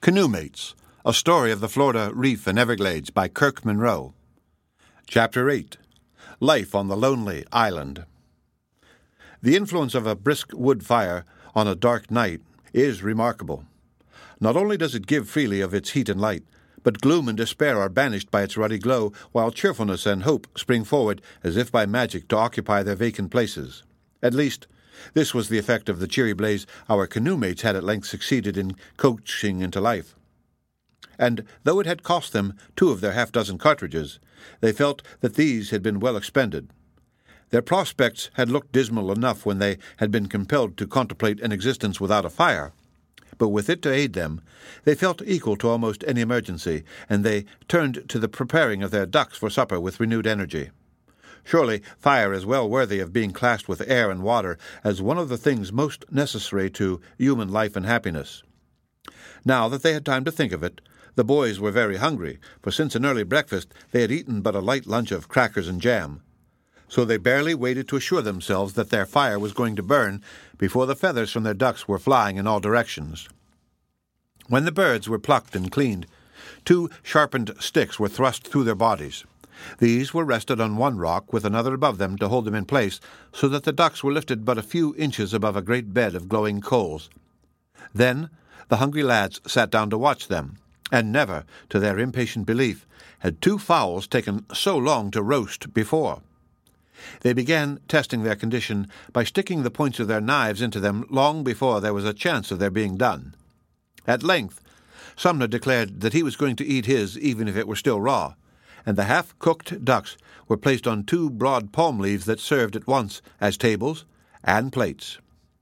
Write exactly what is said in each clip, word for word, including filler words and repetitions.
Canoe Mates, a story of the Florida Reef and Everglades by Kirk Monroe. Chapter eight. Life on the Lonely Island. The influence of a brisk wood fire on a dark night is remarkable. Not only does it give freely of its heat and light, but gloom and despair are banished by its ruddy glow, while cheerfulness and hope spring forward as if by magic to occupy their vacant places. At least, this was the effect of the cheery blaze our canoe mates had at length succeeded in coaxing into life. And though it had cost them two of their half-dozen cartridges, they felt that these had been well expended. Their prospects had looked dismal enough when they had been compelled to contemplate an existence without a fire, but with it to aid them, they felt equal to almost any emergency, and they turned to the preparing of their ducks for supper with renewed energy. Surely fire is well worthy of being classed with air and water as one of the things most necessary to human life and happiness. Now that they had time to think of it, the boys were very hungry, for since an early breakfast they had eaten but a light lunch of crackers and jam. So they barely waited to assure themselves that their fire was going to burn before the feathers from their ducks were flying in all directions. When the birds were plucked and cleaned, two sharpened sticks were thrust through their bodies. These were rested on one rock with another above them to hold them in place, so that the ducks were lifted but a few inches above a great bed of glowing coals. Then the hungry lads sat down to watch them, and never, to their impatient belief, had two fowls taken so long to roast before. They began testing their condition by sticking the points of their knives into them long before there was a chance of their being done. At length, Sumner declared that he was going to eat his even if it were still raw, and the half-cooked ducks were placed on two broad palm leaves that served at once as tables and plates.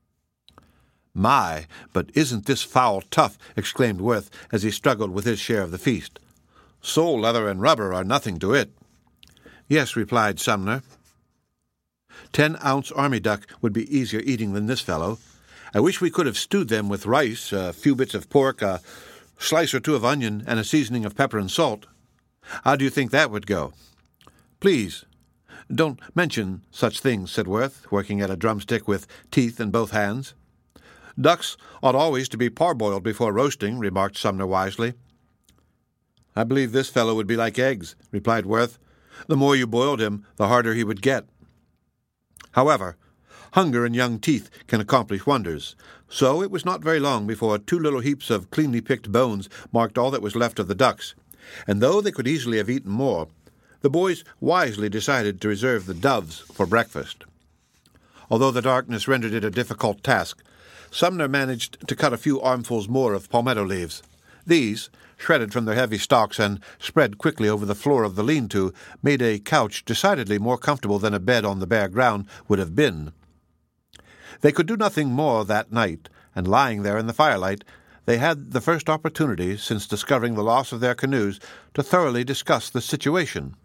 "My, but isn't this fowl tough!" exclaimed Worth as he struggled with his share of the feast. "Sole leather and rubber are nothing to it." "Yes," replied Sumner. Ten-ounce army duck would be easier eating than this fellow. I wish we could have stewed them with rice, a few bits of pork, a slice or two of onion, and a seasoning of pepper and salt. How do you think that would go?" "Please, don't mention such things," said Worth, working at a drumstick with teeth in both hands. "Ducks ought always to be parboiled before roasting," remarked Sumner wisely. "I believe this fellow would be like eggs," replied Worth. "The more you boiled him, the harder he would get." However, hunger and young teeth can accomplish wonders, so it was not very long before two little heaps of cleanly picked bones marked all that was left of the ducks, and though they could easily have eaten more, the boys wisely decided to reserve the doves for breakfast. Although the darkness rendered it a difficult task, Sumner managed to cut a few armfuls more of palmetto leaves. These, shredded from their heavy stalks and spread quickly over the floor of the lean-to, made a couch decidedly more comfortable than a bed on the bare ground would have been. They could do nothing more that night, and lying there in the firelight, they had the first opportunity since discovering the loss of their canoes to thoroughly discuss the situation.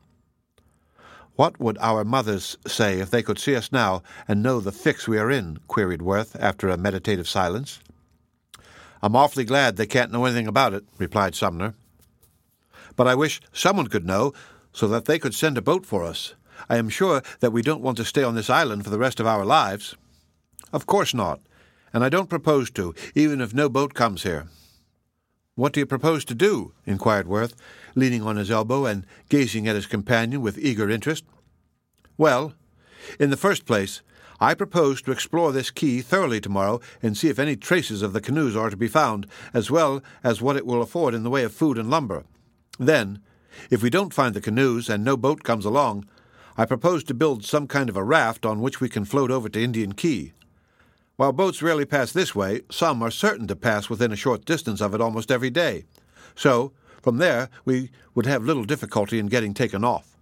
"What would our mothers say if they could see us now and know the fix we are in?" queried Worth after a meditative silence. "I'm awfully glad they can't know anything about it," replied Sumner. "But I wish someone could know, so that they could send a boat for us. I am sure that we don't want to stay on this island for the rest of our lives." "Of course not, and I don't propose to, even if no boat comes here." "What do you propose to do?" inquired Worth, leaning on his elbow and gazing at his companion with eager interest. "Well, in the first place, I propose to explore this key thoroughly tomorrow and see if any traces of the canoes are to be found, as well as what it will afford in the way of food and lumber. Then, if we don't find the canoes and no boat comes along, I propose to build some kind of a raft on which we can float over to Indian Key. While boats rarely pass this way, some are certain to pass within a short distance of it almost every day. So, from there, we would have little difficulty in getting taken off."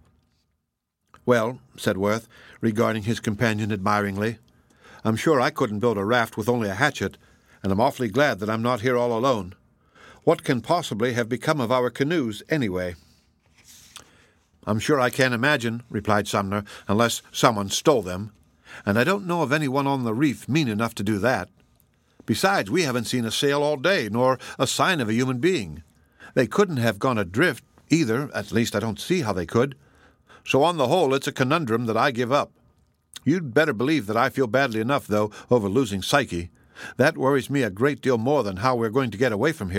"Well," said Worth, regarding his companion admiringly, "I'm sure I couldn't build a raft with only a hatchet, and I'm awfully glad that I'm not here all alone. What can possibly have become of our canoes, anyway?" "I'm sure I can't imagine," replied Sumner, "unless someone stole them. And I don't know of anyone on the reef mean enough to do that. Besides, we haven't seen a sail all day, nor a sign of a human being. They couldn't have gone adrift, either, at least I don't see how they could. So on the whole, it's a conundrum that I give up. You'd better believe that I feel badly enough, though, over losing Psyche. That worries me a great deal more than how we're going to get away from here,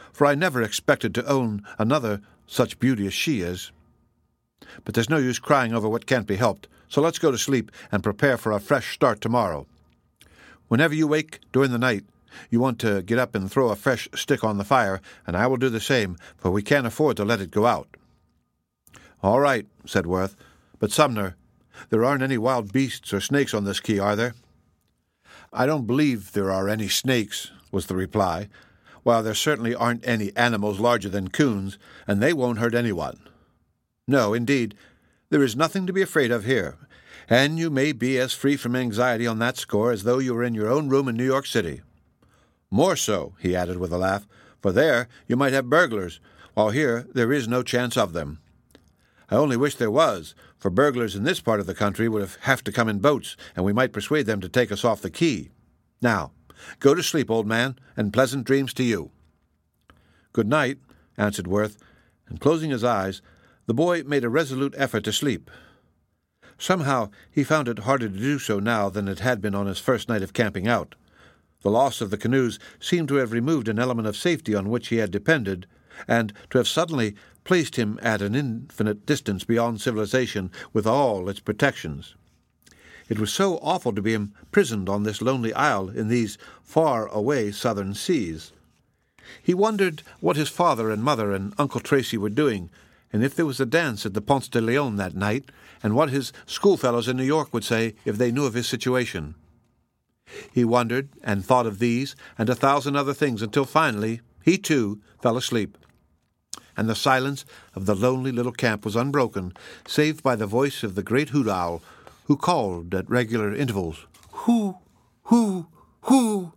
for I never expected to own another such beauty as she is. But there's no use crying over what can't be helped, so let's go to sleep and prepare for a fresh start tomorrow. Whenever you wake during the night, you want to get up and throw a fresh stick on the fire, and I will do the same, for we can't afford to let it go out." "All right," said Worth. "But, Sumner, there aren't any wild beasts or snakes on this key, are there?" "I don't believe there are any snakes," was the reply, "while there certainly aren't any animals larger than coons, and they won't hurt anyone. No, indeed, there is nothing to be afraid of here, and you may be as free from anxiety on that score as though you were in your own room in New York City. More so," he added with a laugh, "for there you might have burglars, while here there is no chance of them. I only wish there was, for burglars in this part of the country would have, have to come in boats, and we might persuade them to take us off the quay. Now, go to sleep, old man, and pleasant dreams to you." "Good night," answered Worth, and closing his eyes, the boy made a resolute effort to sleep. Somehow he found it harder to do so now than it had been on his first night of camping out. The loss of the canoes seemed to have removed an element of safety on which he had depended, and to have suddenly placed him at an infinite distance beyond civilization with all its protections. It was so awful to be imprisoned on this lonely isle in these far-away southern seas. He wondered what his father and mother and Uncle Tracy were doing, and if there was a dance at the Ponce de Leon that night, and what his schoolfellows in New York would say if they knew of his situation. He wondered and thought of these and a thousand other things until finally he, too, fell asleep. And the silence of the lonely little camp was unbroken, save by the voice of the great hoot owl, who called at regular intervals, "Hoo, hoo, hoo."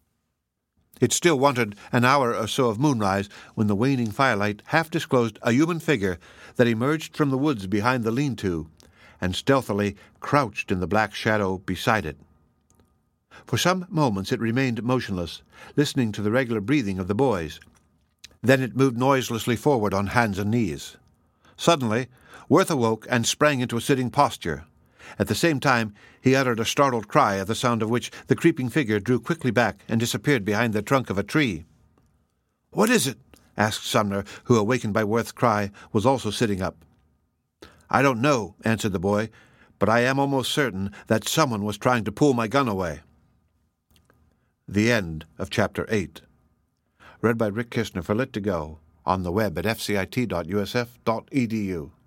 It still wanted an hour or so of moonrise when the waning firelight half disclosed a human figure that emerged from the woods behind the lean-to and stealthily crouched in the black shadow beside it. For some moments it remained motionless, listening to the regular breathing of the boys. Then it moved noiselessly forward on hands and knees. Suddenly, Worth awoke and sprang into a sitting posture. At the same time, he uttered a startled cry, at the sound of which the creeping figure drew quickly back and disappeared behind the trunk of a tree. "What is it?" asked Sumner, who, awakened by Worth's cry, was also sitting up. "I don't know," answered the boy, "but I am almost certain that someone was trying to pull my gun away." The end of Chapter eight. Read by Rick Kistner for Lit to Go, on the web at f c i t dot u s f dot e d u.